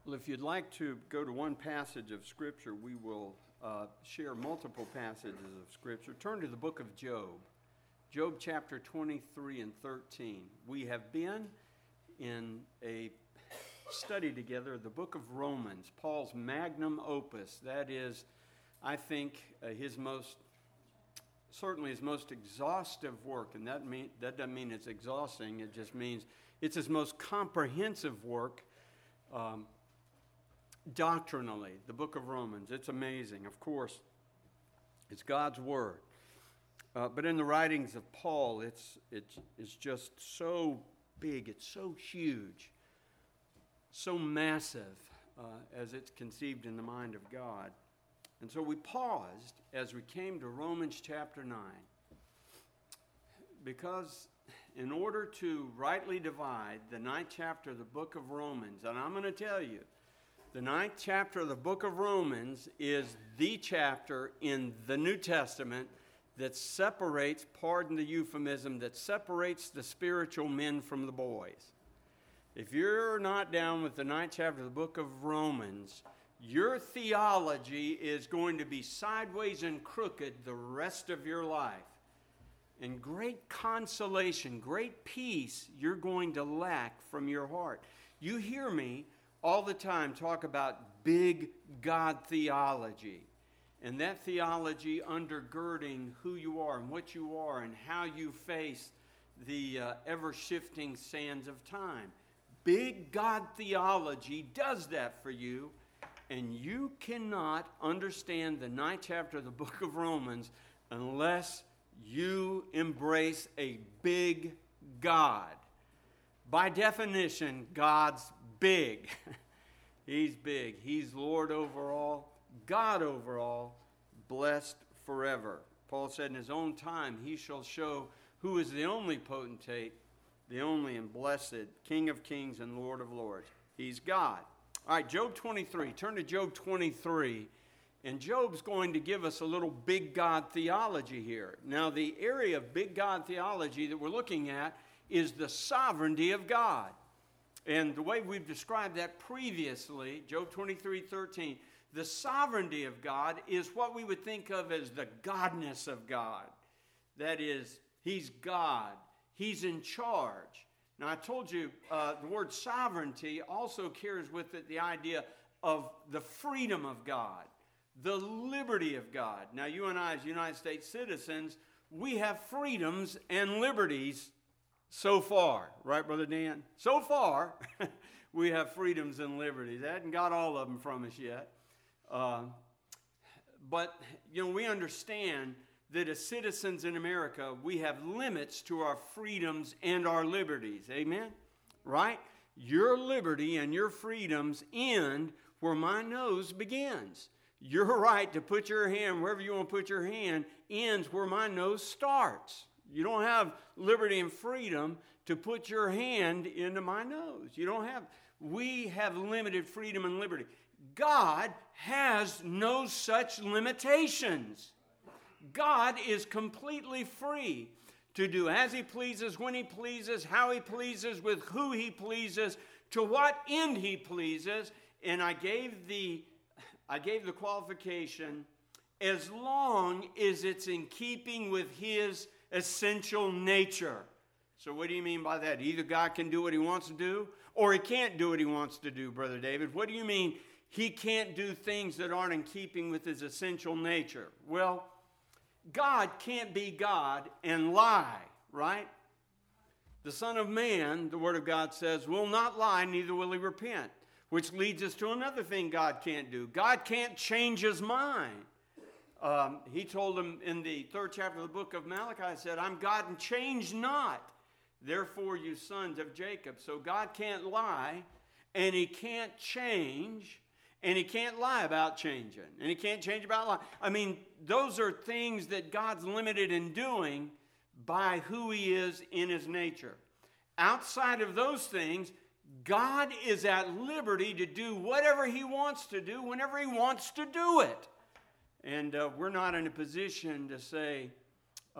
Well, if you'd like to go to one passage of Scripture, we will share multiple passages of Scripture. Turn to the book of Job. Job chapter 23 and 13. We have been in a study together of the book of Romans, Paul's magnum opus. That is, I think, certainly his most exhaustive work. And that doesn't mean it's exhausting. It just means it's his most comprehensive work doctrinally, the book of Romans. It's amazing. Of course, it's God's word. But in the writings of Paul, it's just so big, it's so huge, so massive as it's conceived in the mind of God. And so we paused as we came to Romans chapter 9, because in order to rightly divide the 9th chapter of the book of Romans, and I'm going to tell you, the 9th chapter of the book of Romans is the chapter in the New Testament that separates, pardon the euphemism, that separates the spiritual men from the boys. If you're not down with the 9th chapter of the book of Romans, your theology is going to be sideways and crooked the rest of your life. And great consolation, great peace you're going to lack from your heart. You hear me all the time talk about big God theology. And that theology undergirding who you are and what you are and how you face the ever-shifting sands of time. Big God theology does that for you, and you cannot understand the 9th chapter of the book of Romans unless you embrace a big God. By definition, God's big. He's big. He's Lord over all, God over all, blessed forever. Paul said in his own time, he shall show who is the only potentate, the only and blessed King of kings and Lord of lords. He's God. All right, Job 23. Turn to Job 23. And Job's going to give us a little big God theology here. Now, the area of big God theology that we're looking at is the sovereignty of God. And the way we've described that previously, Job 23:13, the sovereignty of God is what we would think of as the godness of God. That is, he's God. He's in charge. Now, I told you the word sovereignty also carries with it the idea of the freedom of God, the liberty of God. Now, you and I as United States citizens, we have freedoms and liberties so far. Right, Brother Dan? So far, we have freedoms and liberties. I hadn't got all of them from us yet. But, we understand that as citizens in America, we have limits to our freedoms and our liberties. Amen? Right? Your liberty and your freedoms end where my nose begins. Your right to put your hand wherever you want to put your hand ends where my nose starts. You don't have liberty and freedom to put your hand into my nose. We have limited freedom and liberty. God has no such limitations. God is completely free to do as he pleases, when he pleases, how he pleases, with who he pleases, to what end he pleases. And I gave the qualification, as long as it's in keeping with his essential nature. So what do you mean by that? Either God can do what he wants to do, or he can't do what he wants to do, Brother David. What do you mean he can't do things that aren't in keeping with his essential nature? Well, God can't be God and lie, right? The Son of Man, the Word of God says, will not lie, neither will he repent. Which leads us to another thing God can't do. God can't change his mind. He told them in the 3rd chapter of the book of Malachi, said, I'm God and change not. Therefore, you sons of Jacob. So God can't lie, and he can't change, and he can't lie about changing, and he can't change about lying. I mean, those are things that God's limited in doing by who he is in his nature. Outside of those things, God is at liberty to do whatever he wants to do whenever he wants to do it. And we're not in a position to say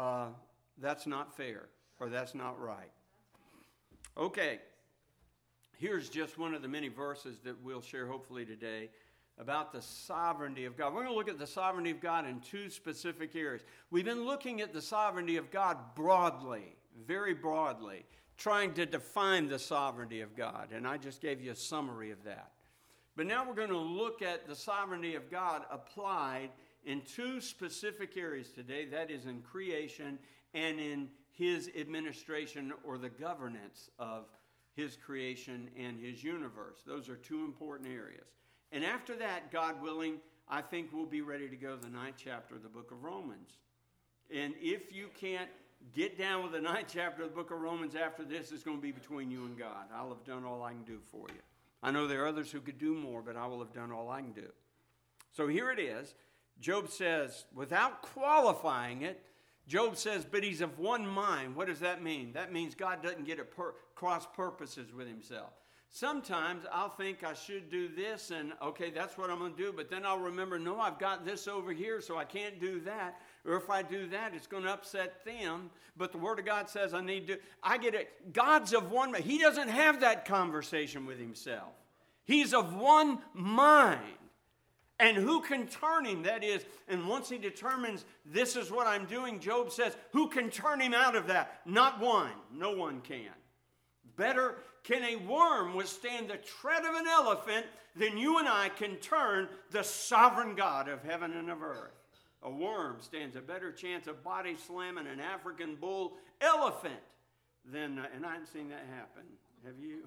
that's not fair or that's not right. Okay, here's just one of the many verses that we'll share hopefully today about the sovereignty of God. We're going to look at the sovereignty of God in two specific areas. We've been looking at the sovereignty of God broadly, very broadly, trying to define the sovereignty of God. And I just gave you a summary of that. But now we're going to look at the sovereignty of God applied in two specific areas today. That is in creation and in his administration or the governance of his creation and his universe. Those are two important areas. And after that, God willing, I think we'll be ready to go to the 9th chapter of the book of Romans. And if you can't get down with the 9th chapter of the book of Romans after this, it's going to be between you and God. I'll have done all I can do for you. I know there are others who could do more, but I will have done all I can do. So here it is. Job says, without qualifying it, Job says, but he's of one mind. What does that mean? That means God doesn't get cross purposes with himself. Sometimes I'll think I should do this, and okay, that's what I'm going to do, but then I'll remember, no, I've got this over here, so I can't do that. Or if I do that, it's going to upset them. But the Word of God says I get it. God's of one mind. He doesn't have that conversation with himself. He's of one mind. And who can turn him? That is, and once he determines this is what I'm doing, Job says, who can turn him out of that? Not one. No one can. Better can a worm withstand the tread of an elephant than you and I can turn the sovereign God of heaven and of earth. A worm stands a better chance of body slamming an African bull elephant than, and I haven't seen that happen, have you?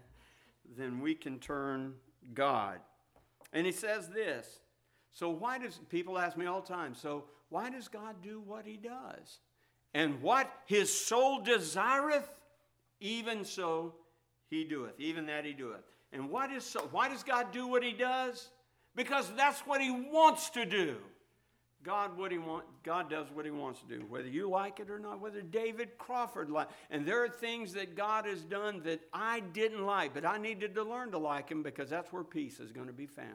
Than we can turn God. And he says this, so why does, people ask me all the time, so why does God do what he does? And what his soul desireth, even so he doeth, even that he doeth. And why does God do what he does? Because that's what he wants to do. God does what he wants to do, whether you like it or not, whether David Crawford liked it. And there are things that God has done that I didn't like, but I needed to learn to like him because that's where peace is going to be found.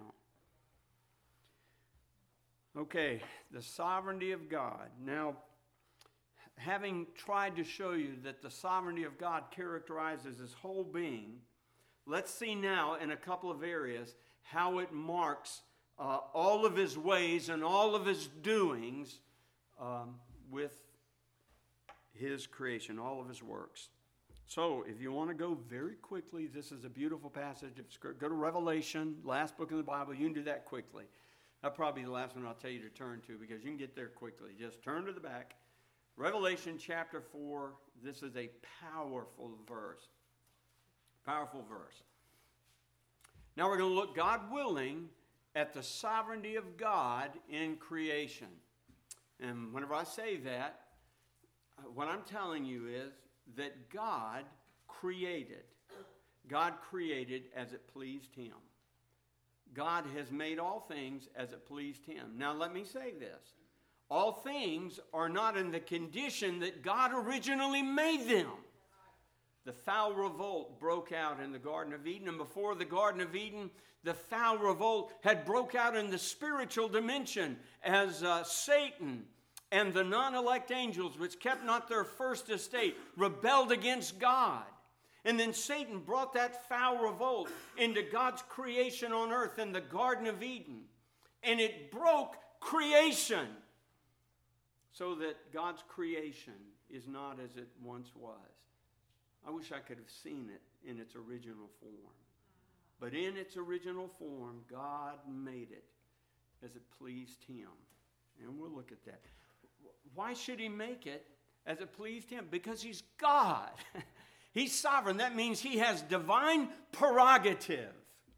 Okay, the sovereignty of God. Now, having tried to show you that the sovereignty of God characterizes his whole being, let's see now in a couple of areas how it marks all of his ways and all of his doings with his creation, all of his works. So if you want to go very quickly, this is a beautiful passage. Go to Revelation, last book of the Bible. You can do that quickly. That'll probably be the last one I'll tell you to turn to because you can get there quickly. Just turn to the back. Revelation chapter 4, this is a powerful verse. Powerful verse. Now we're going to look, God willing, at the sovereignty of God in creation. And whenever I say that, what I'm telling you is that God created. God created as it pleased him. God has made all things as it pleased him. Now let me say this. All things are not in the condition that God originally made them. The foul revolt broke out in the Garden of Eden, and before the Garden of Eden, the foul revolt had broke out in the spiritual dimension as Satan and the non-elect angels, which kept not their first estate, rebelled against God. And then Satan brought that foul revolt into God's creation on earth in the Garden of Eden. And it broke creation so that God's creation is not as it once was. I wish I could have seen it in its original form. But in its original form, God made it as it pleased him. And we'll look at that. Why should he make it as it pleased him? Because he's God. He's sovereign. That means he has divine prerogative.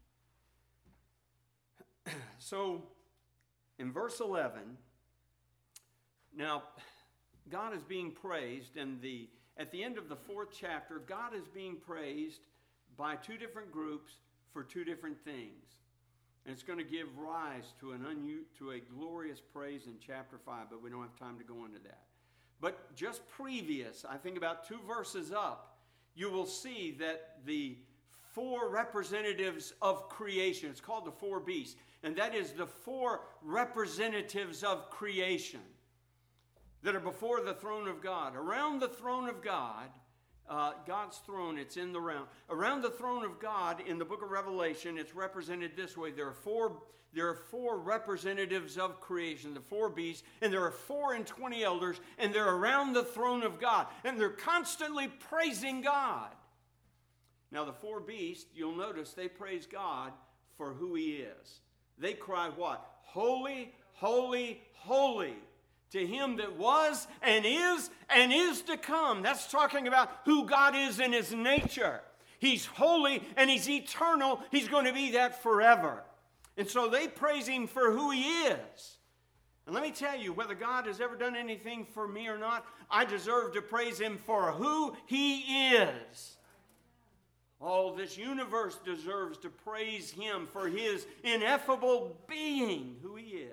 So, in verse 11, now, God is being praised at the end of the 4th chapter, God is being praised by two different groups for two different things. And it's going to give rise to a glorious praise in chapter 5, but we don't have time to go into that. But just previous, I think about 2 verses up, you will see that the 4 representatives of creation, it's called the 4 beasts, and that is the 4 representatives of creation that are before the throne of God. Around the throne of God, God's throne, it's in the round. Around the throne of God in the book of Revelation, it's represented this way. There are four representatives of creation, the four beasts, and there are 24 elders, and they're around the throne of God, and they're constantly praising God. Now, the four beasts, you'll notice they praise God for who He is. They cry what? Holy, holy, holy to Him that was and is to come. That's talking about who God is in His nature. He's holy and He's eternal. He's going to be that forever. And so they praise Him for who He is. And let me tell you, whether God has ever done anything for me or not, I deserve to praise Him for who He is. All this universe deserves to praise Him for His ineffable being, who He is.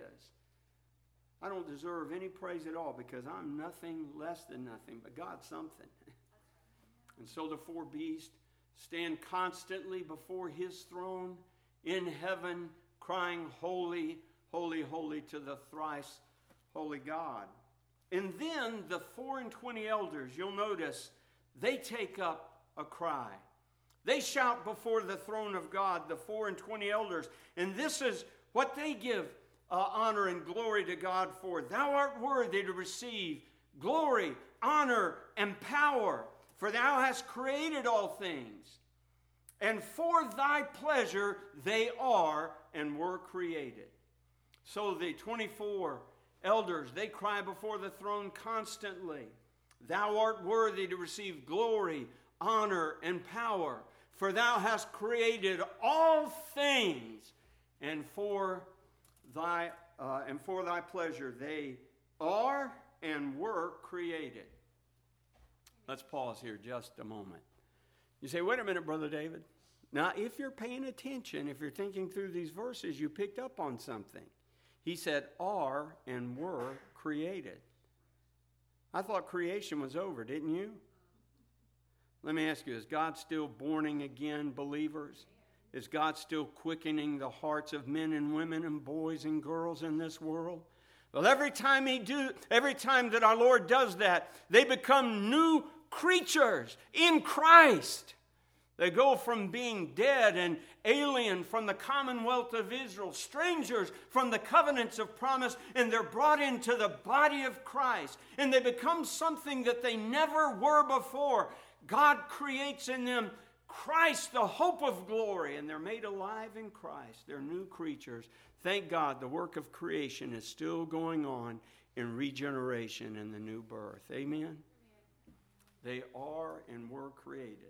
I don't deserve any praise at all because I'm nothing less than nothing, but God's something. And so the four beasts stand constantly before His throne in heaven, crying, holy, holy, holy to the thrice holy God. And then the 24 elders, you'll notice, they take up a cry. They shout before the throne of God, the 24 elders, and this is what they give honor and glory to God for. Thou art worthy to receive glory, honor, and power, for Thou hast created all things, and for Thy pleasure they are and were created. So the 24 elders, they cry before the throne constantly. Thou art worthy to receive glory, honor, and power, for Thou hast created all things, and for Thy pleasure they are and were created. Let's pause here just a moment. You say, wait a minute, Brother David. Now, if you're paying attention, if you're thinking through these verses, you picked up on something. He said, are and were created. I thought creation was over, didn't you? Let me ask you, is God still born again believers? Is God still quickening the hearts of men and women and boys and girls in this world? Well, every time that our Lord does that, they become new creatures in Christ. They go from being dead and alien from the commonwealth of Israel, strangers from the covenants of promise, and they're brought into the body of Christ. And they become something that they never were before. God creates in them Christ, the hope of glory, and they're made alive in Christ. They're new creatures. Thank God the work of creation is still going on in regeneration and the new birth. Amen? They are and were created.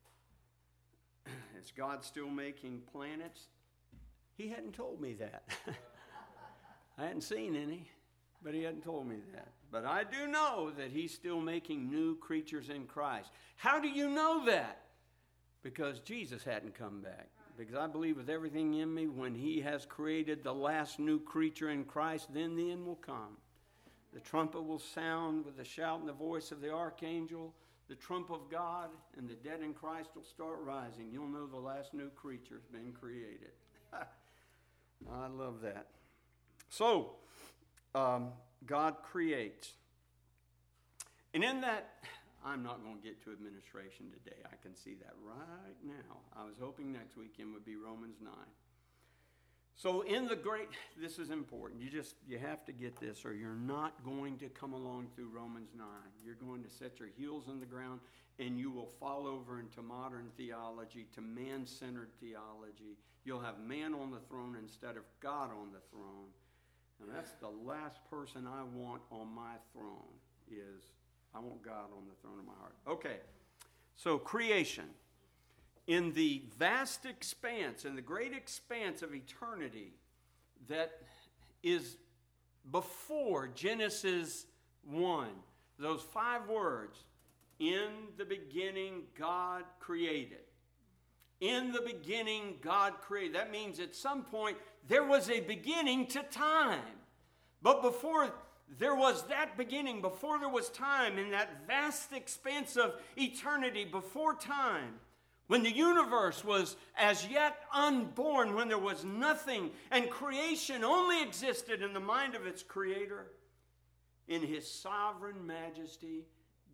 Is God still making planets? He hadn't told me that. I hadn't seen any, but He hadn't told me that. But I do know that He's still making new creatures in Christ. How do you know that? Because Jesus hadn't come back. Because I believe with everything in me, when He has created the last new creature in Christ, then the end will come. The trumpet will sound with the shout and the voice of the archangel, the trump of God, and the dead in Christ will start rising. You'll know the last new creature has been created. I love that. So, God creates. And in that, I'm not going to get to administration today. I can see that right now. I was hoping next weekend would be Romans 9. So this is important. You have to get this or you're not going to come along through Romans 9. You're going to set your heels in the ground and you will fall over into modern theology, to man-centered theology. You'll have man on the throne instead of God on the throne. And that's the last person I want on my throne is I want God on the throne of my heart. Okay, so creation. In the vast expanse, in the great expanse of eternity that is before Genesis 1, those 5 words, in the beginning God created. In the beginning God created. That means at some point there was a beginning to time. But before there was that beginning, before there was time, in that vast expanse of eternity, before time, when the universe was as yet unborn, when there was nothing, and creation only existed in the mind of its creator, in His sovereign majesty,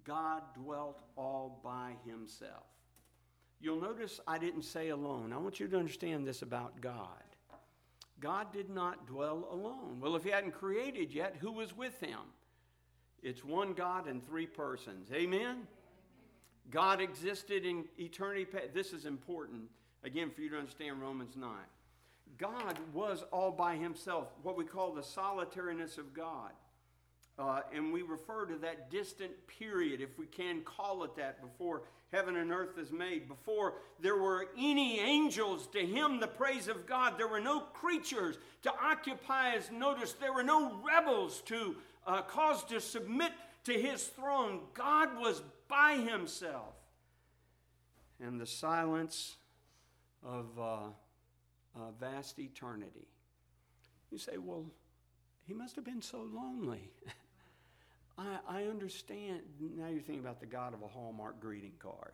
God dwelt all by himself. You'll notice I didn't say alone. I want you to understand this about God. God did not dwell alone. Well, if he hadn't created yet, who was with him? It's one God in three persons. Amen? God existed in eternity. This is important, again, for you to understand Romans 9. God was all by himself, what we call the solitariness of God. And we refer to that distant period, if we can call it that, before heaven and earth is made. Before there were any angels to hymn the praise of God, there were no creatures to occupy his notice. There were no rebels to cause to submit to his throne. God was by himself. And the silence of vast eternity. You say, well, he must have been so lonely. I understand. Now you're thinking about the God of a Hallmark greeting card.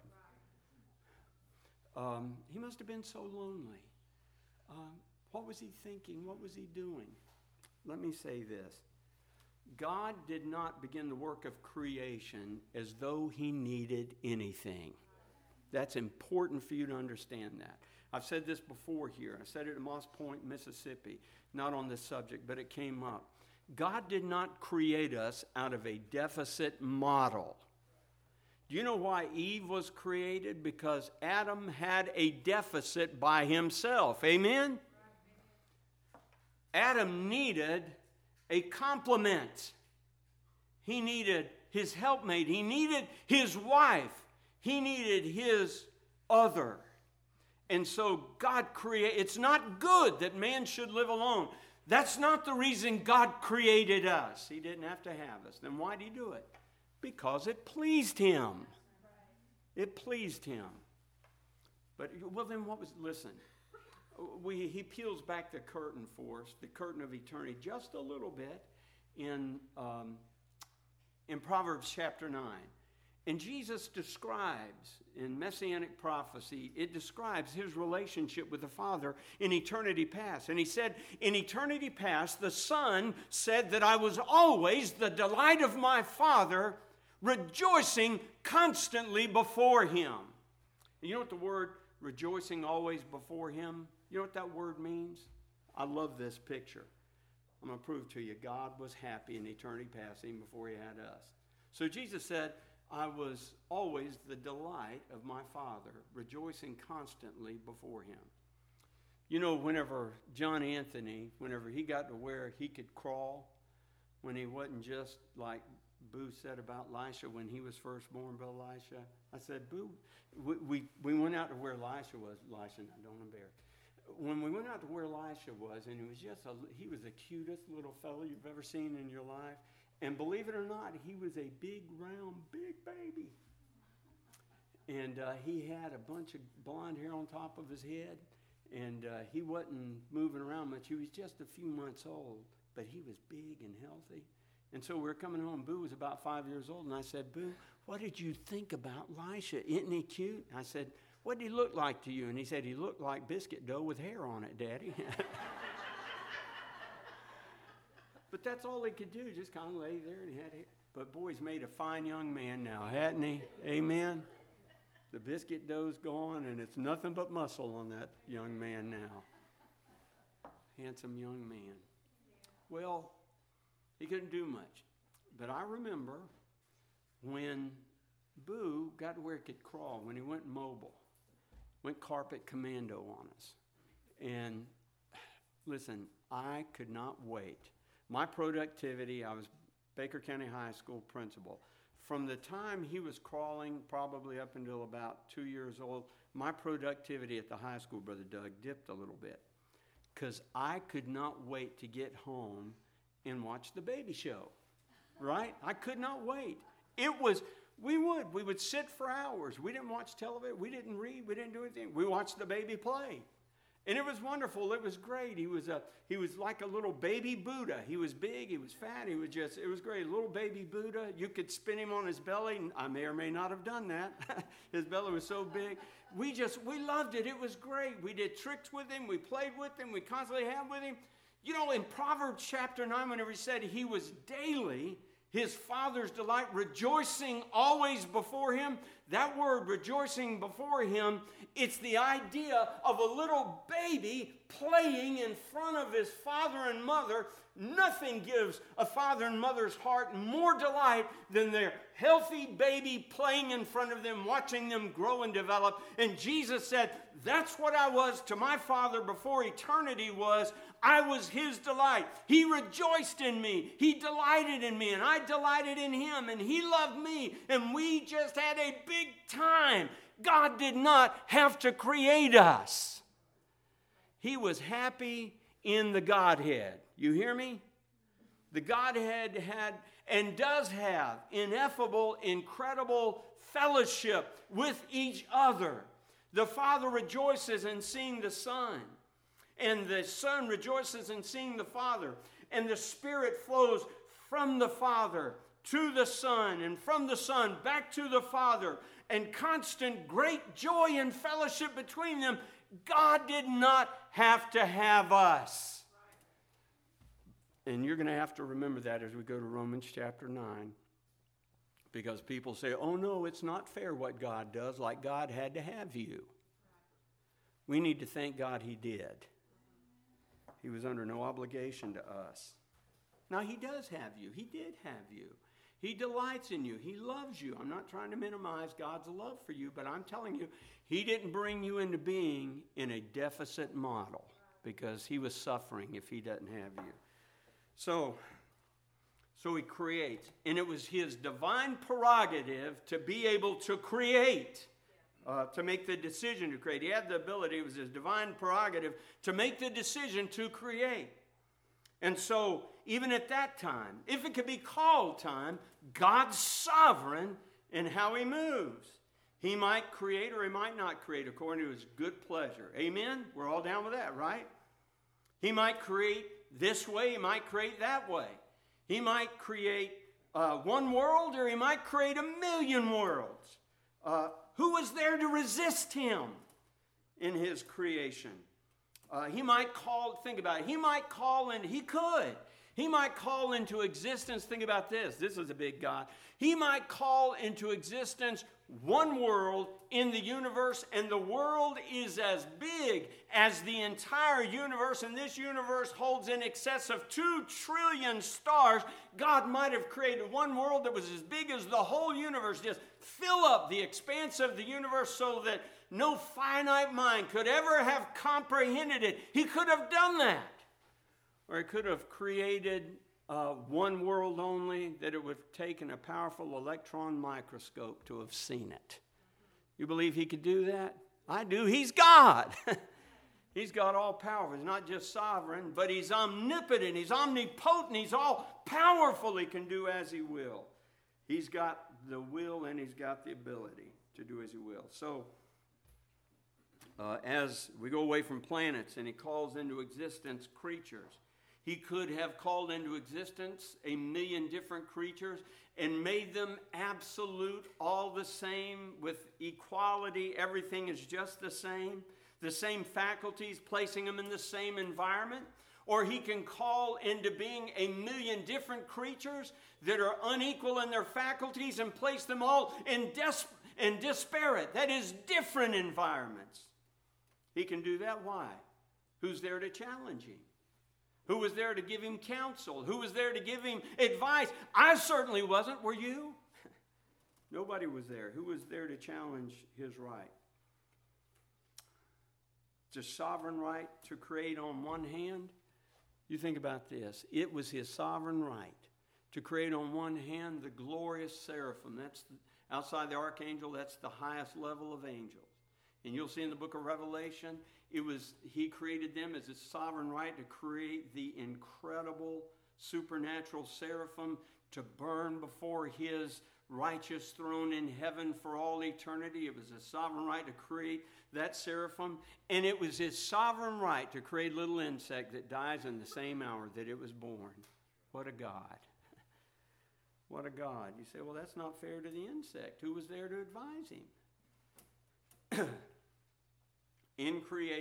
He must have been so lonely. What was he thinking? What was he doing? Let me say this. God did not begin the work of creation as though he needed anything. That's important for you to understand that. I've said this before here. I said it at Moss Point, Mississippi. Not on this subject, but it came up. God did not create us out of a deficit model. Do you know why Eve was created? Because Adam had a deficit by himself. Amen? Adam needed a complement. He needed his helpmate. He needed his wife. He needed his other. And so God created. It's not good that man should live alone. That's not the reason God created us. He didn't have to have us. Then why did he do it? Because it pleased him. It pleased him. But, well, then what was, listen, he peels back the curtain for us, the curtain of eternity, just a little bit in Proverbs chapter 9. And Jesus describes, in Messianic prophecy, it describes his relationship with the Father in eternity past. And he said, in eternity past, the Son said that I was always the delight of my Father, rejoicing constantly before him. And you know what the word rejoicing always before him, you know what that word means? I love this picture. I'm going to prove to you, God was happy in eternity past even before he had us. So Jesus said, I was always the delight of my Father, rejoicing constantly before him. You know, whenever John Anthony, whenever he got to where he could crawl, when he wasn't just like Boo said about Elisha when he was first born, Brother Elisha, I said, Boo, we went out to where Elisha was. Elisha, don't embarrass. When we went out to where Elisha was, and he was the cutest little fellow you've ever seen in your life. And believe it or not, he was a big, round, big baby. And he had a bunch of blonde hair on top of his head. And he wasn't moving around much. He was just a few months old. But he was big and healthy. And so we were coming home. Boo was about 5 years old. And I said, Boo, what did you think about Elisha? Isn't he cute? I said, what did he look like to you? And he said, he looked like biscuit dough with hair on it, Daddy. But that's all he could do, just kind of lay there and had it. But boy, he's made a fine young man now, hasn't he? Amen? The biscuit dough's gone, and it's nothing but muscle on that young man now. Handsome young man. Well, he couldn't do much. But I remember when Boo got to where he could crawl, when he went mobile, went carpet commando on us. And listen, I could not wait. My productivity, I was Baker County High School principal. From the time he was crawling, probably up until about 2 years old, my productivity at the high school, Brother Doug, dipped a little bit. Because I could not wait to get home and watch the baby show, right? I could not wait. We would sit for hours. We didn't watch television. We didn't read. We didn't do anything. We watched the baby play. And it was wonderful. It was great. He was like a little baby Buddha. He was big. He was fat. It was great. A little baby Buddha. You could spin him on his belly. I may or may not have done that. His belly was so big. We loved it. It was great. We did tricks with him. We played with him. We constantly had with him. You know, in Proverbs chapter 9, whenever he said he was daily, his Father's delight, rejoicing always before him. That word, rejoicing before him, it's the idea of a little baby playing in front of his father and mother. Nothing gives a father and mother's heart more delight than their healthy baby playing in front of them, watching them grow and develop. And Jesus said, that's what I was to my Father before eternity was. I was his delight. He rejoiced in me. He delighted in me, and I delighted in him, and he loved me, and we just had a big time. God did not have to create us. He was happy in the Godhead. You hear me? The Godhead had and does have ineffable, incredible fellowship with each other. The Father rejoices in seeing the Son, and the Son rejoices in seeing the Father, and the Spirit flows from the Father to the Son, and from the Son back to the Father, and constant great joy and fellowship between them. God did not have to have us. And you're going to have to remember that as we go to Romans chapter 9. Because people say, oh no, it's not fair what God does, like God had to have you. We need to thank God he did. He was under no obligation to us. Now he does have you. He did have you. He delights in you. He loves you. I'm not trying to minimize God's love for you, but I'm telling you, he didn't bring you into being in a deficit model, because he was suffering if he doesn't have you. So he creates, and it was his divine prerogative to be able to create, to make the decision to create. He had the ability, it was his divine prerogative to make the decision to create. And so, even at that time, if it could be called time, God's sovereign in how he moves. He might create or he might not create according to his good pleasure. Amen? We're all down with that, right? He might create this way, he might create that way. He might create one world, or he might create 1,000,000 worlds. Who was there to resist him in his creation? He might call, think about it, he might call into existence, think about this is a big God. He might call into existence one world in the universe, and the world is as big as the entire universe, and this universe holds in excess of 2 trillion stars. God might have created one world that was as big as the whole universe, just fill up the expanse of the universe so that no finite mind could ever have comprehended it. He could have done that. Or he could have created one world only, that it would have taken a powerful electron microscope to have seen it. You believe he could do that? I do. He's God. He's got all power. He's not just sovereign, but he's omnipotent. He's omnipotent. He's all powerful. He can do as he will. He's got the will and he's got the ability to do as he will. So, as we go away from planets and he calls into existence creatures, he could have called into existence 1,000,000 different creatures and made them absolute, all the same, with equality. Everything is just the same faculties, placing them in the same environment. Or he can call into being 1,000,000 different creatures that are unequal in their faculties and place them all in disparate, that is, different environments. He can do that. Why? Who's there to challenge him? Who was there to give him counsel? Who was there to give him advice? I certainly wasn't. Were you? Nobody was there. Who was there to challenge his right? It's a sovereign right to create on one hand. You think about this. It was his sovereign right to create on one hand the glorious seraphim. That's outside the archangel. That's the highest level of angels. And you'll see in the book of Revelation, he created them as his sovereign right to create the incredible supernatural seraphim to burn before his righteous throne in heaven for all eternity. It was his sovereign right to create that seraphim. And it was his sovereign right to create a little insect that dies in the same hour that it was born. What a God. What a God. You say, well, that's not fair to the insect. Who was there to advise him? In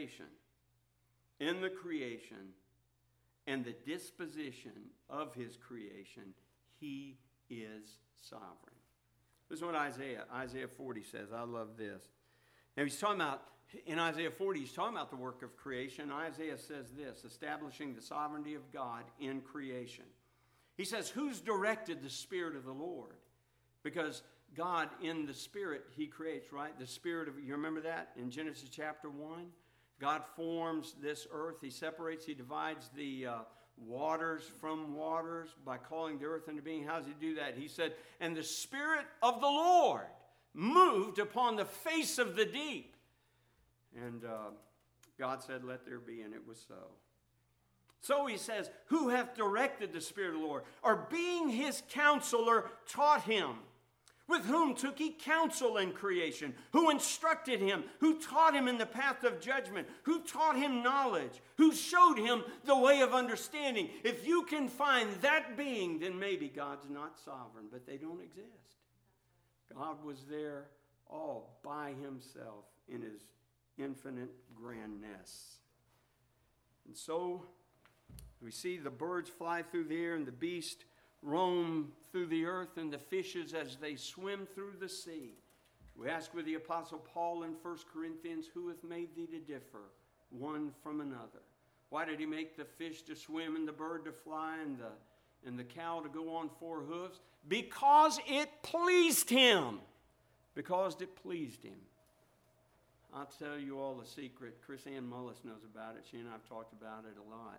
the creation, and the disposition of his creation, he is sovereign. This is what Isaiah 40 says. I love this. Now he's talking about, in Isaiah 40, he's talking about the work of creation. Isaiah says this, establishing the sovereignty of God in creation. He says, who's directed the Spirit of the Lord? Because God, in the Spirit, He creates, right? The Spirit of, you remember that in Genesis chapter 1? God forms this earth. He separates, He divides the waters from waters by calling the earth into being. How does He do that? He said, and the Spirit of the Lord moved upon the face of the deep. And God said, let there be, and it was so. So He says, who hath directed the Spirit of the Lord? Or being His counselor taught Him? With whom took He counsel in creation? Who instructed Him? Who taught Him in the path of judgment? Who taught Him knowledge? Who showed Him the way of understanding? If you can find that being, then maybe God's not sovereign, but they don't exist. God was there all by Himself in His infinite grandness. And so we see the birds fly through the air and the beast roam through the earth and the fishes as they swim through the sea. We ask with the Apostle Paul in 1 Corinthians, who hath made thee to differ one from another? Why did He make the fish to swim and the bird to fly and the cow to go on four hooves? Because it pleased Him. Because it pleased Him. I'll tell you all the secret. Chris Ann Mullis knows about it. She and I have talked about it a lot.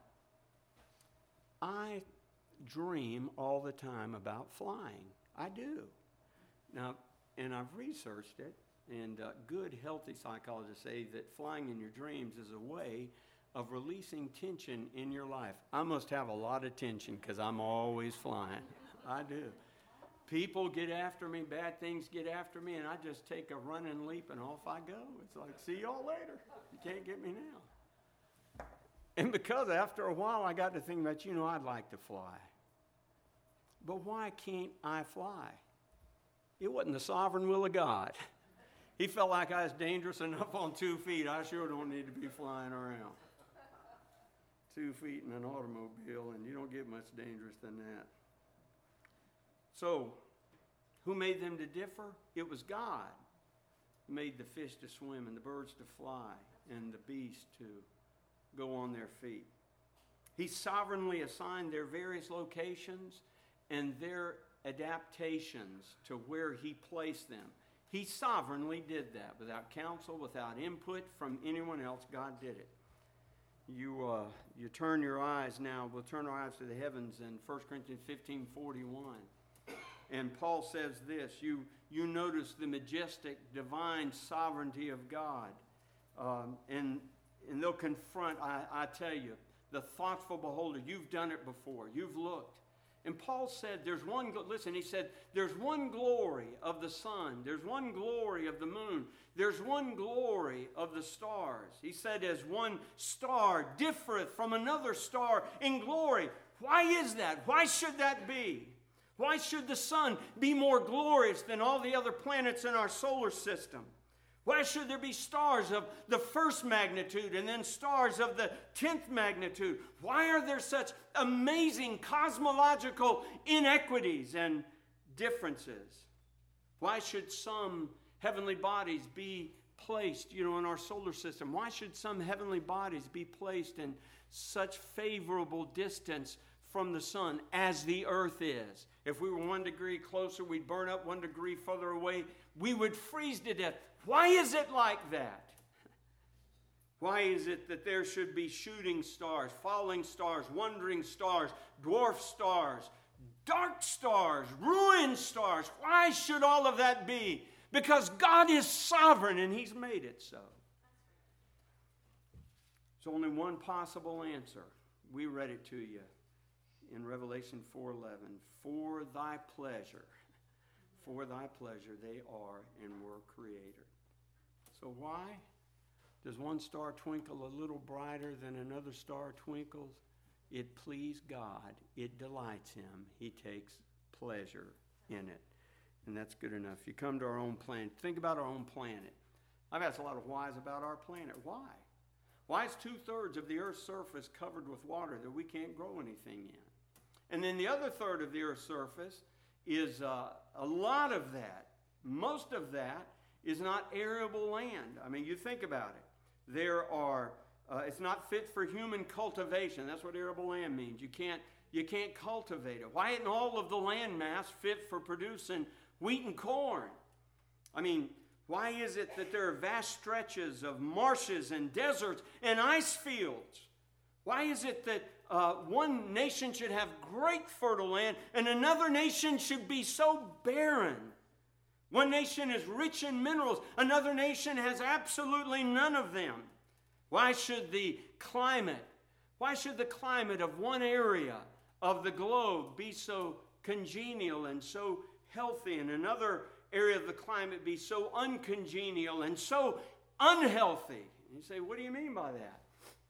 I dream all the time about flying. I do. Now, and I've researched it, and good, healthy psychologists say that flying in your dreams is a way of releasing tension in your life. I must have a lot of tension because I'm always flying. I do. People get after me, bad things get after me, and I just take a running leap and off I go. It's like, see y'all later. You can't get me now. And because after a while I got to think about, I'd like to fly. But why can't I fly? It wasn't the sovereign will of God. He felt like I was dangerous enough on 2 feet. I sure don't need to be flying around. 2 feet in an automobile, and you don't get much dangerous than that. So, who made them to differ? It was God who made the fish to swim and the birds to fly and the beasts to go on their feet. He sovereignly assigned their various locations and their adaptations to where He placed them. He sovereignly did that without counsel, without input from anyone else. God did it. You turn your eyes now. We'll turn our eyes to the heavens in 1 Corinthians 15:41. And Paul says this, you notice the majestic divine sovereignty of God. And they'll confront, I tell you, the thoughtful beholder. You've done it before. You've looked. And Paul said he said, there's one glory of the sun. There's one glory of the moon. There's one glory of the stars. He said, as one star differeth from another star in glory. Why is that? Why should that be? Why should the sun be more glorious than all the other planets in our solar system? Why should there be stars of the first magnitude and then stars of the 10th magnitude? Why are there such amazing cosmological inequities and differences? Why should some heavenly bodies be placed, in our solar system? Why should some heavenly bodies be placed in such favorable distance from the sun as the earth is? If we were 1 degree closer, we'd burn up. 1 degree further away, we would freeze to death. Why is it like that? Why is it that there should be shooting stars, falling stars, wandering stars, dwarf stars, dark stars, ruined stars? Why should all of that be? Because God is sovereign and He's made it so. There's only one possible answer. We read it to you in Revelation 4:11. For thy pleasure they are and were created. So why does one star twinkle a little brighter than another star twinkles? It pleased God. It delights Him. He takes pleasure in it. And that's good enough. You come to our own planet. Think about our own planet. I've asked a lot of whys about our planet. Why? Why is 2/3 of the Earth's surface covered with water that we can't grow anything in? And then the other third of the Earth's surface is a lot of that. Most of that is not arable land. I mean, you think about it. There are, it's not fit for human cultivation. That's what arable land means. You can't cultivate it. Why isn't all of the land mass fit for producing wheat and corn? I mean, why is it that there are vast stretches of marshes and deserts and ice fields? Why is it that one nation should have great fertile land and another nation should be so barren? One nation is rich in minerals, another nation has absolutely none of them. Why should the climate of one area of the globe be so congenial and so healthy, and another area of the climate be so uncongenial and so unhealthy? And you say, what do you mean by that?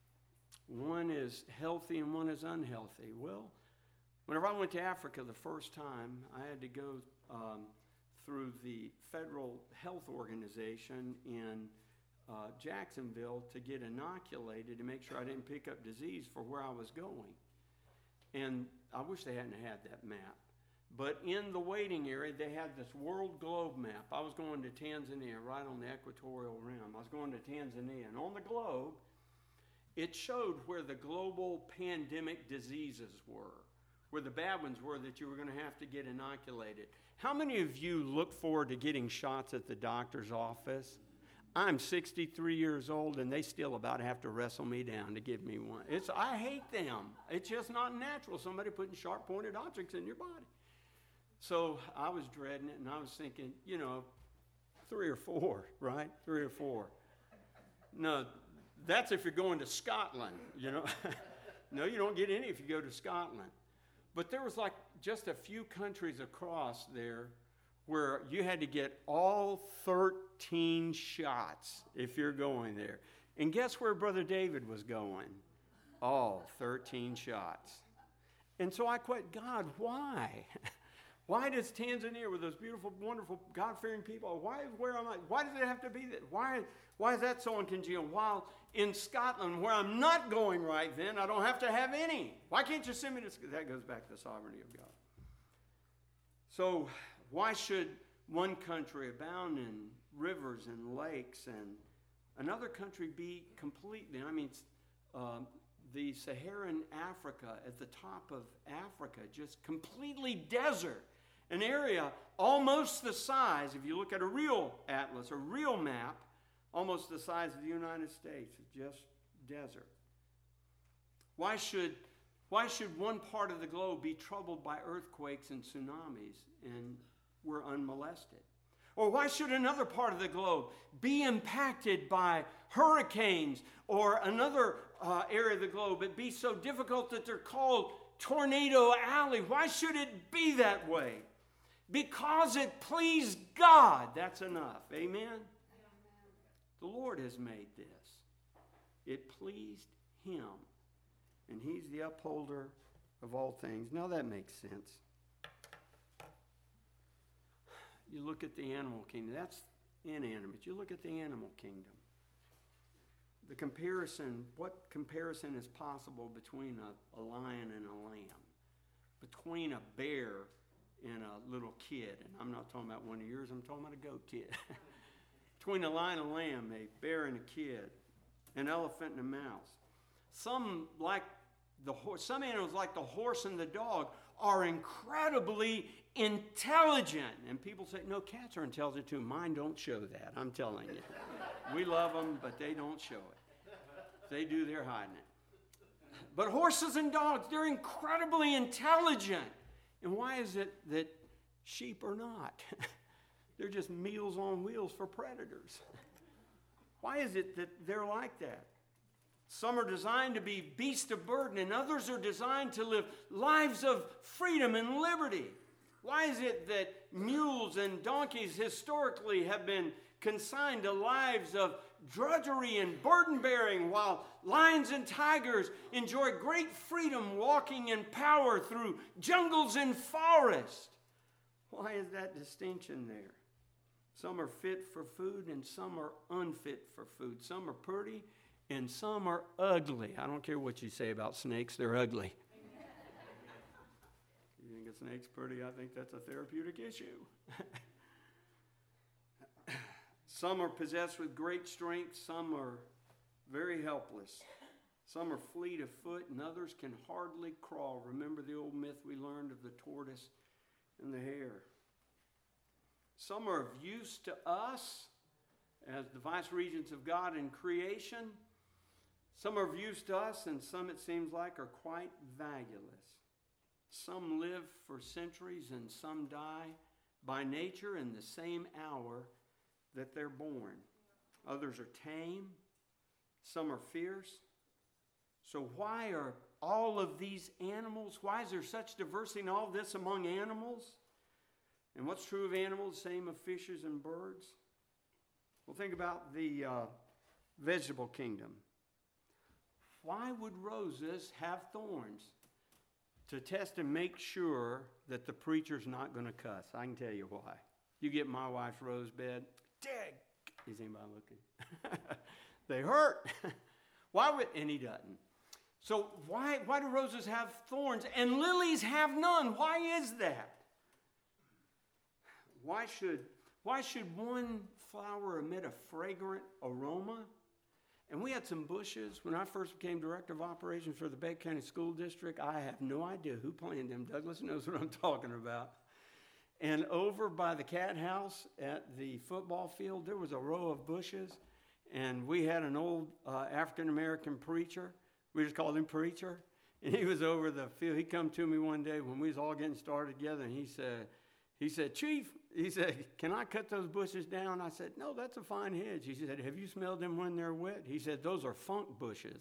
One is healthy and one is unhealthy. Well, whenever I went to Africa the first time, I had to go through the Federal Health Organization in Jacksonville to get inoculated to make sure I didn't pick up disease for where I was going. And I wish they hadn't had that map. But in the waiting area, they had this world globe map. I was going to Tanzania, right on the equatorial rim. I was going to Tanzania. And on the globe, it showed where the global pandemic diseases were, where the bad ones were that you were going to have to get inoculated. How many of you look forward to getting shots at the doctor's office? I'm 63 years old, and they still about have to wrestle me down to give me one. I hate them. It's just not natural, somebody putting sharp-pointed objects in your body. So I was dreading it, and I was thinking, 3 or 4, right? 3 or 4. No, that's if you're going to Scotland, No, you don't get any if you go to Scotland. But there was like just a few countries across there where you had to get all 13 shots if you're going there. And guess where Brother David was going? All 13 shots. And so I quit, God, why? Why does Tanzania, with those beautiful, wonderful, God-fearing people, why does it have to be that? Why is that so uncongenial? While in Scotland, where I'm not going right then, I don't have to have any. Why can't you send me to Scotland? That goes back to the sovereignty of God. So why should one country abound in rivers and lakes and another country be completely, the Saharan Africa, at the top of Africa, just completely desert. An area almost the size, if you look at a real atlas, a real map, almost the size of the United States. It's just desert. Why should one part of the globe be troubled by earthquakes and tsunamis and we're unmolested? Or why should another part of the globe be impacted by hurricanes, or another area of the globe it be so difficult that they're called Tornado Alley? Why should it be that way? Because it pleased God. That's enough. Amen? The Lord has made this. It pleased Him. And He's the upholder of all things. Now that makes sense. You look at the animal kingdom. That's inanimate. You look at the animal kingdom. The comparison, what comparison is possible between a lion and a lamb? Between a bear and a little kid. And I'm not talking about one of yours, I'm talking about a goat kid. Between a lion and a lamb, a bear and a kid, an elephant and a mouse. Some animals like the horse and the dog are incredibly intelligent. And people say, no, cats are intelligent too. Mine don't show that, I'm telling you. We love them, but they don't show it. If they do, they're hiding it. But horses and dogs, they're incredibly intelligent. And why is it that sheep are not? They're just meals on wheels for predators. Why is it that they're like that? Some are designed to be beasts of burden, and others are designed to live lives of freedom and liberty. Why is it that mules and donkeys historically have been consigned to lives of drudgery and burden bearing, while lions and tigers enjoy great freedom walking in power through jungles and forests? Why is that distinction there? Some are fit for food and some are unfit for food. Some are pretty and some are ugly. I don't care what you say about snakes, they're ugly. You think snake's pretty, I think that's a therapeutic issue. Some are possessed with great strength. Some are very helpless. Some are fleet of foot, and others can hardly crawl. Remember the old myth we learned of the tortoise and the hare. Some are of use to us as the vice regents of God in creation. Some are of use to us, and some, it seems like, are quite valueless. Some live for centuries, and some die by nature in the same hour that they're born. Others are tame. Some are fierce. So why are all of these animals, why is there such diversity in all this among animals? And what's true of animals, same of fishes and birds? Well, think about the vegetable kingdom. Why would roses have thorns? To test and make sure that the preacher's not going to cuss. I can tell you why. You get my wife's rose bed, dig. Is anybody looking? They hurt. Why would, and he doesn't. So why do roses have thorns and lilies have none? Why is that? Why should one flower emit a fragrant aroma? And we had some bushes. When I first became director of operations for the Baker County School District, I have no idea who planted them. Douglas knows what I'm talking about. And over by the cat house at the football field, there was a row of bushes. And we had an old African-American preacher. We just called him Preacher. And he was over the field. He come to me one day when we was all getting started together, and he said, Chief, he said, can I cut those bushes down? I said, no, that's a fine hedge. He said, have you smelled them when they're wet? He said, those are funk bushes.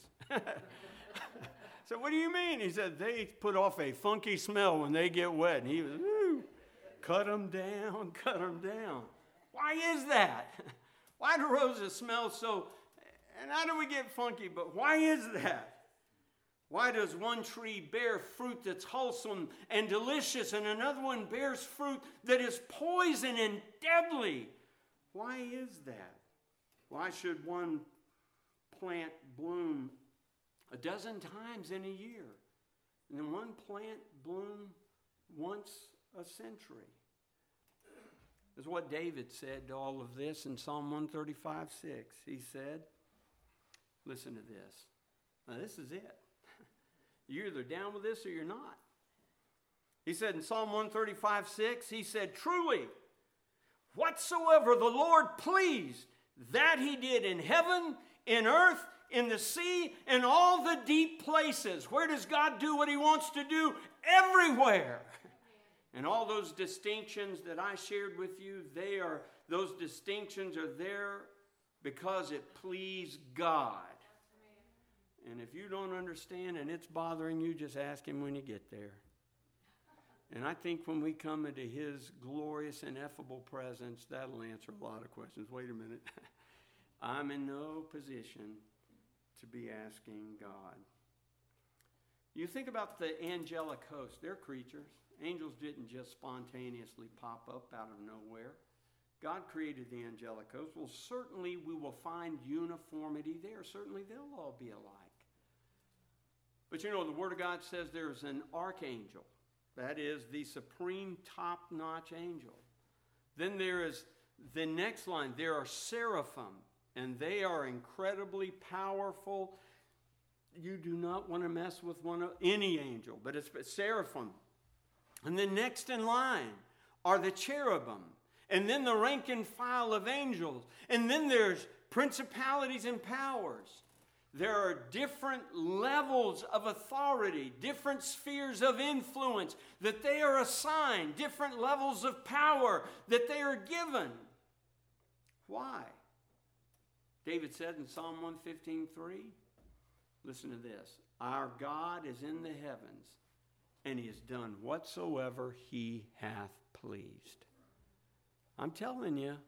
So what do you mean? He said, they put off a funky smell when they get wet. And he was, woo, cut them down, cut them down. Why is that? Why do roses smell so, and how do we get funky, but why is that? Why does one tree bear fruit that's wholesome and delicious and another one bears fruit that is poison and deadly? Why is that? Why should one plant bloom a dozen times in a year and then one plant bloom once a century? Is what David said to all of this in Psalm 135:6. He said, listen to this. Now this is it. You're either down with this or you're not. He said in Psalm 135:6, he said, truly, whatsoever the Lord pleased, that he did in heaven, in earth, in the sea, in all the deep places. Where does God do what he wants to do? Everywhere. And all those distinctions that I shared with you, those distinctions are there because it pleased God. And if you don't understand and it's bothering you, just ask him when you get there. And I think when we come into his glorious, ineffable presence, that'll answer a lot of questions. Wait a minute. I'm in no position to be asking God. You think about the angelic host. They're creatures. Angels didn't just spontaneously pop up out of nowhere. God created the angelic host. Well, certainly we will find uniformity there. Certainly they'll all be alike. But you know, the Word of God says there's an archangel. That is the supreme top-notch angel. Then there is the next line. There are seraphim, and they are incredibly powerful. You do not want to mess with any angel, but it's seraphim. And then next in line are the cherubim. And then the rank and file of angels. And then there's principalities and powers. There are different levels of authority, different spheres of influence that they are assigned, different levels of power that they are given. Why? David said in Psalm 115:3, listen to this. Our God is in the heavens, and he has done whatsoever he hath pleased. I'm telling you,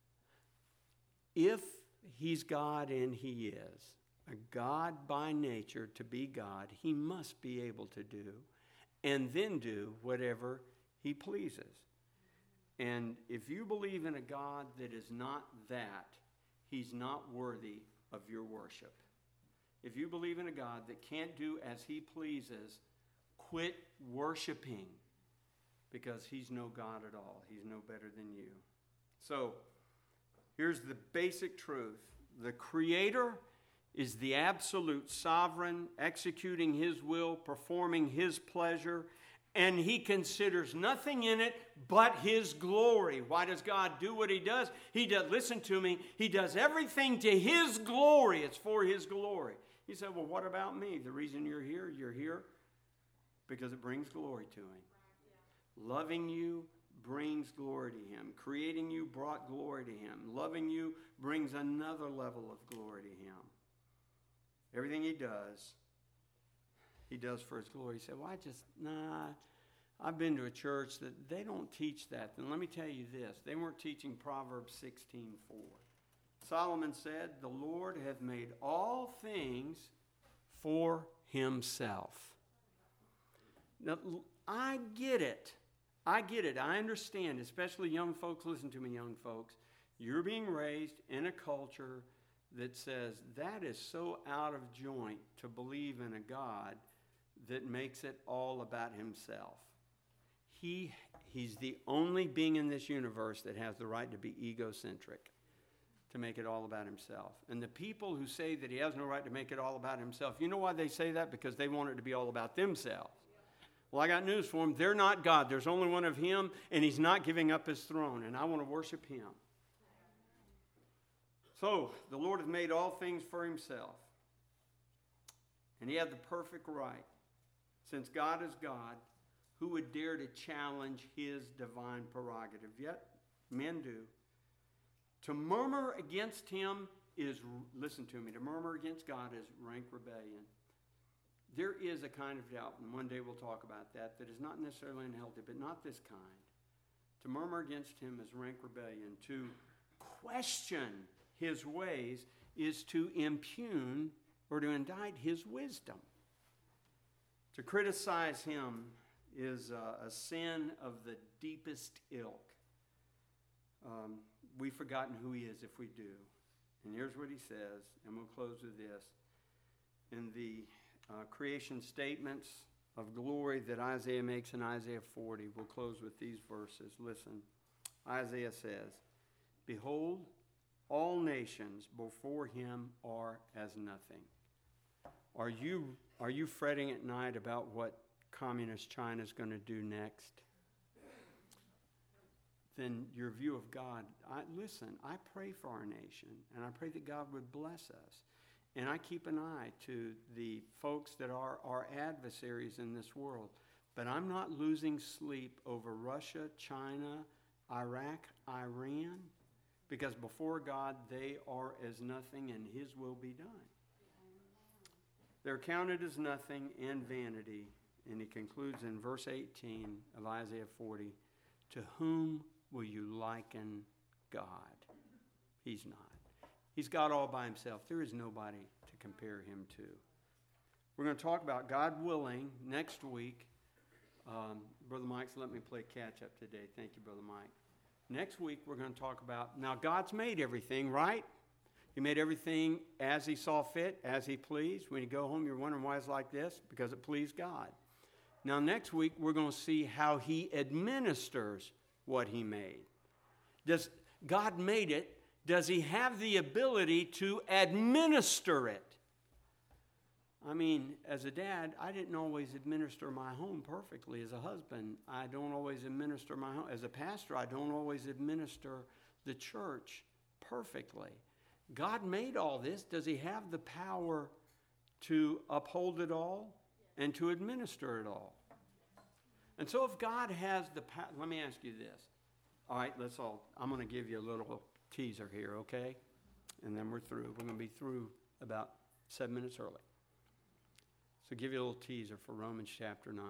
if he's God, and he is, a God by nature, to be God, he must be able to do and then do whatever he pleases. And if you believe in a God that is not that, he's not worthy of your worship. If you believe in a God that can't do as he pleases, quit worshiping. because he's no God at all. He's no better than you. So, here's the basic truth. The Creator is the absolute sovereign, executing his will, performing his pleasure, and he considers nothing in it but his glory. Why does God do what he does? Listen to me, he does everything to his glory. It's for his glory. You said, well, what about me? The reason you're here because it brings glory to him. Loving you brings glory to him. Creating you brought glory to him. Loving you brings another level of glory to him. Everything he does for his glory. You say, well, I've been to a church that they don't teach that. Then let me tell you this. They weren't teaching Proverbs 16:4. Solomon said, the Lord hath made all things for himself. Now, I get it. I understand, especially young folks. Listen to me, young folks. You're being raised in a culture that says that is so out of joint to believe in a God that makes it all about himself. He's the only being in this universe that has the right to be egocentric, to make it all about himself. And the people who say that he has no right to make it all about himself, you know why they say that? Because they want it to be all about themselves. Well, I got news for them. They're not God. There's only one of him, and he's not giving up his throne, and I want to worship him. So, the Lord has made all things for himself, and he had the perfect right. Since God is God, who would dare to challenge his divine prerogative? Yet, men do. To murmur against him is, listen to me, to murmur against God is rank rebellion. There is a kind of doubt, and one day we'll talk about that is not necessarily unhealthy, but not this kind. To murmur against him is rank rebellion. To question his ways is to impugn or to indict his wisdom. To criticize him is a sin of the deepest ilk. We've forgotten who he is if we do. And here's what he says, and we'll close with this. In the creation statements of glory that Isaiah makes in Isaiah 40, we'll close with these verses. Listen, Isaiah says, behold, all nations before him are as nothing. Are you fretting at night about what communist China is going to do next? Then your view of God, I pray for our nation, and I pray that God would bless us. And I keep an eye to the folks that are our adversaries in this world. But I'm not losing sleep over Russia, China, Iraq, Iran, because before God they are as nothing, and his will be done. They're counted as nothing and vanity. And he concludes in verse 18 of Isaiah 40, to whom will you liken God? He's not. He's God all by himself. There is nobody to compare him to. We're going to talk about, God willing, next week. Brother Mike's let me play catch up today. Thank you, Brother Mike. Next week we're going to talk about, now God's made everything, right? He made everything as he saw fit, as he pleased. When you go home, you're wondering why it's like this? Because it pleased God. Now next week we're going to see how he administers what he made. Does God made it? Does he have the ability to administer it? I mean, as a dad, I didn't always administer my home perfectly. As a husband, I don't always administer my home. As a pastor, I don't always administer the church perfectly. God made all this. Does he have the power to uphold it all and to administer it all? And so if God has the power, let me ask you this. All right, I'm going to give you a little teaser here, okay? And then we're through. We're going to be through about 7 minutes early. So give you a little teaser for Romans chapter 9.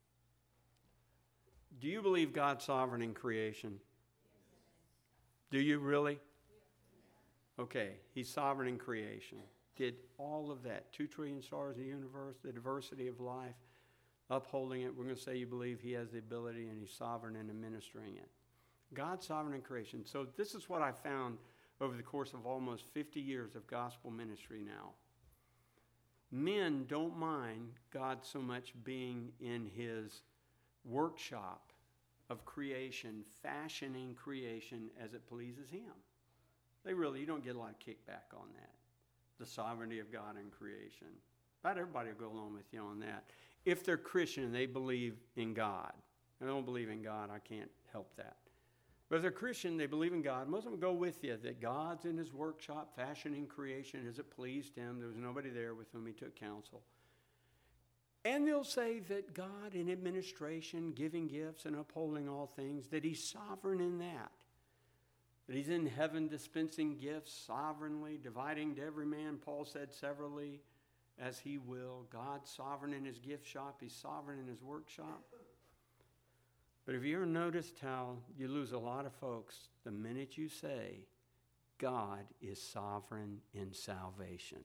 Do you believe God's sovereign in creation? Do you really? Okay, he's sovereign in creation. Did all of that, 2 trillion stars in the universe, the diversity of life, upholding it. We're going to say you believe he has the ability and he's sovereign in administering it. God's sovereign in creation. So this is what I found over the course of almost 50 years of gospel ministry now. Men don't mind God so much being in his workshop of creation, fashioning creation as it pleases him. You don't get a lot of kickback on that. The sovereignty of God in creation. About everybody will go along with you on that. If they're Christian and they believe in God. If they don't believe in God, I can't help that. But if they're Christian, they believe in God. Most of them go with you that God's in his workshop fashioning creation as it pleased him. There was nobody there with whom he took counsel. And they'll say that God in administration, giving gifts and upholding all things, that he's sovereign in that. That he's in heaven dispensing gifts sovereignly, dividing to every man, Paul said severally, as he will. God's sovereign in his gift shop. He's sovereign in his workshop. But have you ever noticed how you lose a lot of folks the minute you say, God is sovereign in salvation?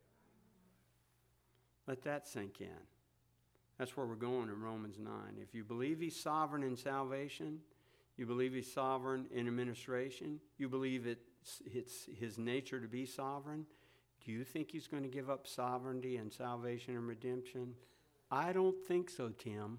Let that sink in. That's where we're going in Romans 9. If you believe he's sovereign in salvation, you believe he's sovereign in administration, you believe it's his nature to be sovereign, do you think he's going to give up sovereignty and salvation and redemption? I don't think so, Tim.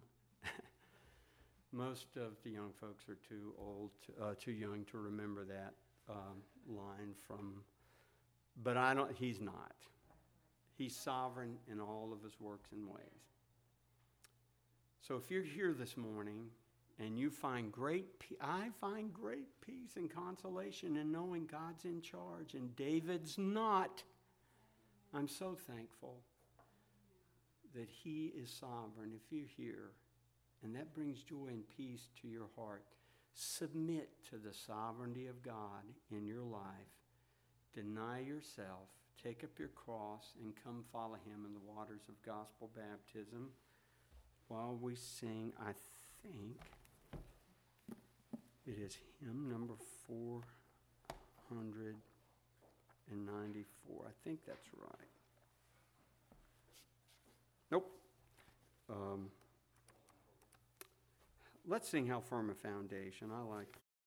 Most of the young folks are too young to remember that line from, but he's not. He's sovereign in all of his works and ways. So if you're here this morning and you find I find great peace and consolation in knowing God's in charge and David's not. I'm so thankful that he is sovereign. If you're here and that brings joy and peace to your heart, submit to the sovereignty of God in your life. Deny yourself, take up your cross, and come follow him in the waters of gospel baptism. While we sing, I think it is hymn number 494. I think that's right. Nope. Let's sing How Firm a Foundation. I like